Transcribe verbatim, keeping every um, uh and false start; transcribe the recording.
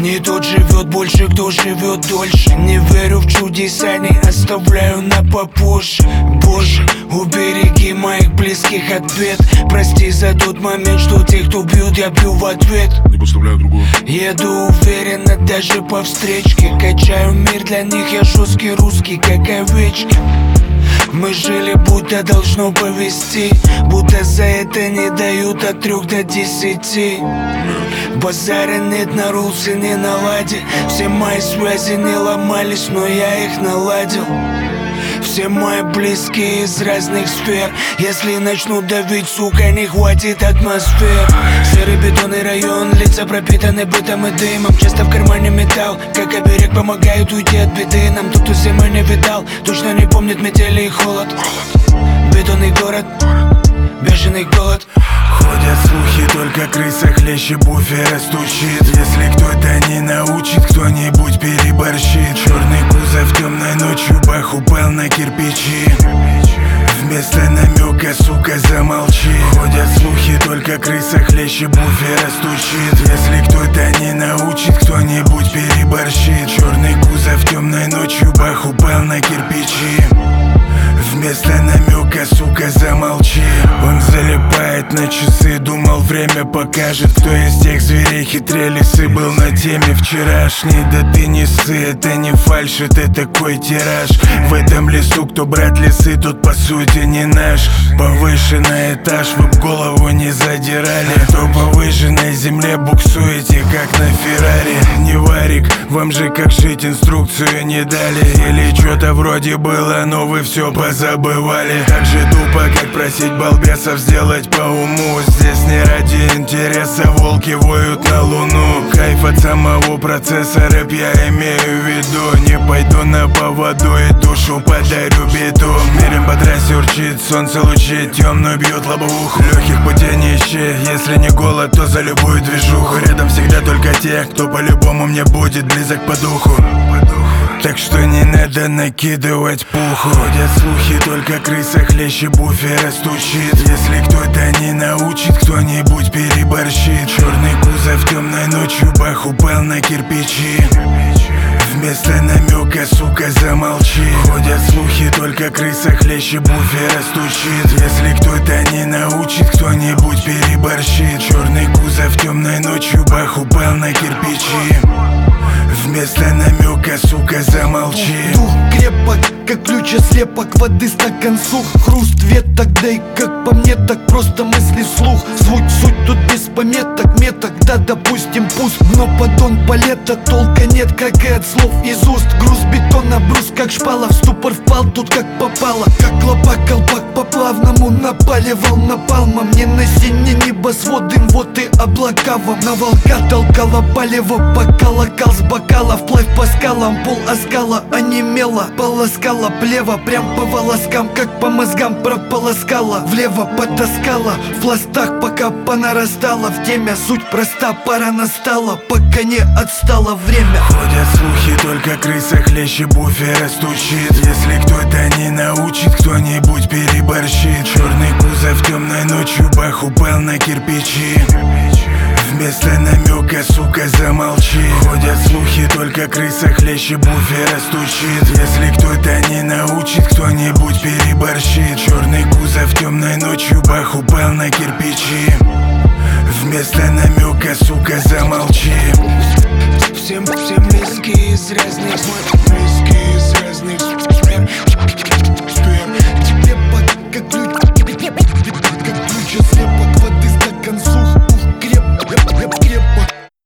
Не тот живет больше, кто живет дольше. Не верю в чудеса, не оставляю на попозже. Боже, убереги моих близких от бед. Прости за тот момент, что тех, кто бьют, я бью в ответ. Не подставляю другого. Еду уверенно даже по встречке. Качаю мир для них, я жесткий русский, как овечки. Мы жили, будто должно повести, будто за это не дают от трех до десяти. Базара нет, на рулсе не наладе. Все мои связи не ломались, но я их наладил. Все мои близкие из разных сфер. Если начну давить, сука, не хватит атмосфер. Серый бетонный район, лица пропитаны бытом и дымом. Часто в кармане металл, как оберег помогает уйти от беды. Нам тут кто зимы не видал, точно не помнит метели и холод. Бетонный город, бешеный голод. Ходят слухи, только крыса хлеще буфера стучит. Если кто-то не научит, кто-нибудь переборщит. Черный кузов темной ночью, бах, упал на кирпичи. Вместо намека, сука, замолчи. Ходят слухи, только крыса хлеще буфера стучит. Если кто-то не научит, кто-нибудь переборщит. Черный кузов темной ночью, бах, упал на кирпичи. Вместо намека, сука, замолчи. Он залипает на часы, думал, время покажет, кто из тех зверей хитрее лисы. Был на теме вчерашней, да ты не ссы. Это не фальшь, это такой тираж. В этом лесу, кто брат лисы, тот по сути не наш. Повышенный этаж, вы б голову не задирали. То по выжженной земле буксуете, как на Феррари. Не варик, вам же как жить инструкцию не дали. Или что-то вроде было, но вы все позабывали. Так же тупо, как просить балбесов сделать по уму. Здесь не ради интереса волки воют на луну. Кайф от самого процесса, рэп я имею в виду. Не пойду на поводу и душу подарю биту. Миром по трассе урчит, солнце лучи темную бьют лобовуху. Легких путей не ищи, если не голод, то за любую движуху. Рядом всегда только те, кто по-любому мне будет близок по духу. Так что не надо накидывать пуху. Ходят слухи, только крыса хлеще буфера стучит. Если кто-то не научит, кто-нибудь переборщит. Черный кузов темной ночью, бах, упал на кирпичи. Вместо намека, сука, замолчи. Ходят слухи, только крыса хлеще буфера стучит. Если кто-то не научит, кто-нибудь переборщит. Черный кузов темной ночью, бах, упал на кирпичи. Вместо намека, сука, замолчи. Дух крепок, как ключ слепок, воды стакан сух. Хруст веток, да и как по мне, так просто мысли вслух. Звуть, суть тут без пометок, меток, да допустим пуст. Но поддон палета, толка нет, как и от слов из уст. Груз бетона, брус, как шпала, в ступор впал тут как попало. Как лопак, колпак по плавному напаливал напалмом. Не на сине небосвод, им вот и облака вам. На волка толкала палево, пока локал с бокала. Вплавь по скалам, пол оскала, онемела. Полоскала плево, прям по волоскам, как по мозгам прополоскала. Влево потаскала, в пластах пока понарастала. В теме суть проста, пора настала, пока не отстало время. Ходят слухи, только крыса хлеще буфера стучит. Если кто-то не научит, кто-нибудь переборщит. Черный кузов темной ночью, бах, упал на кирпичи. Вместо намека, сука, замолчи. Ходят слухи, только крыса хлеще буфера стучит. Если кто-то не научит, кто-нибудь переборщит. Черный кузов темной ночью, бах, упал на кирпичи. Вместо намека, сука, замолчи. Всем, всем близкие из разных